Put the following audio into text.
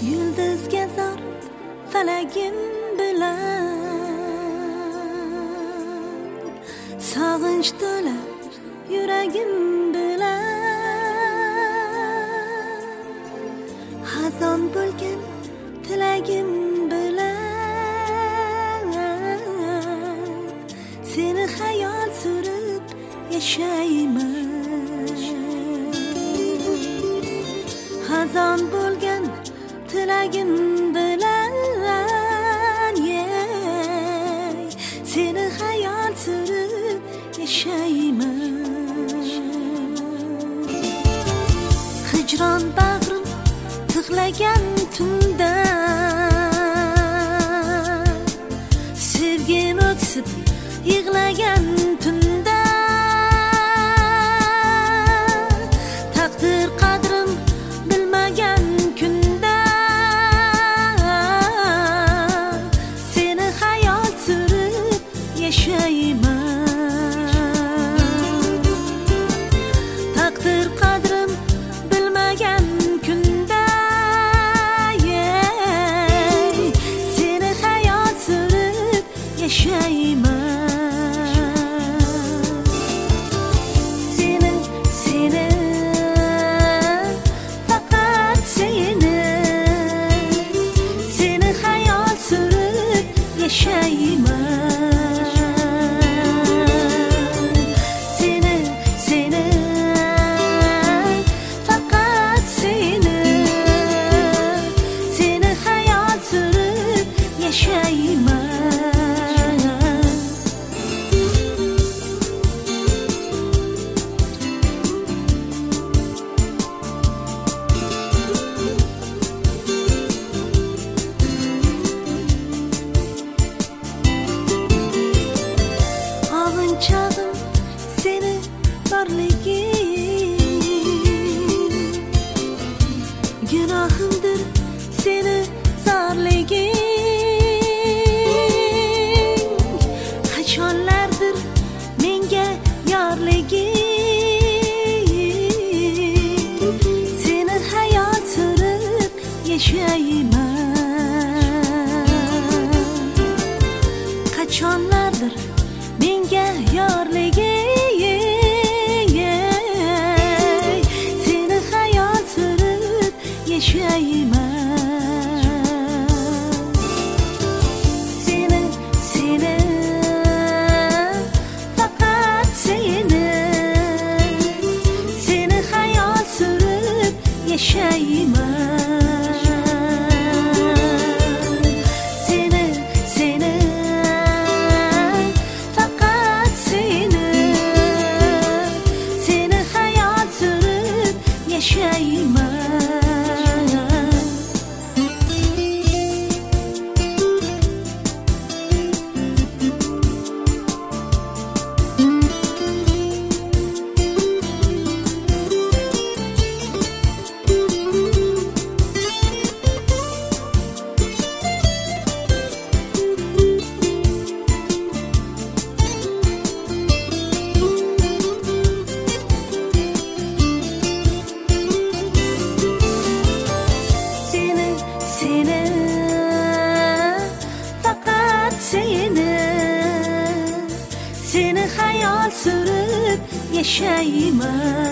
yulduzga zor falagim bilan sog'inch to'la yuragim bilan xazon bo'lgan tilagim bilan seni xayol surib yashayman. Xazon bo'lgan tilagim bilan seni xayol surib yashayman. Hijron bag'rim tig'lagan tunda sevgim o'ksib yig'lagan tunda taqdir qadrim bilmagan kunda seni xayol surib yashayman. Taqdir qadrim bilmagan kunda seni xayol surib yashayman. Chog'im seni borliging gunohimdir seni zorliging qachonlardir menga yorliging seni hayot surib yashayman. Qachonlardir menga yorliging seni xayol surib yashayman. Seni faqat seni xayol surib yashayman. Seni xayol surib yashayman.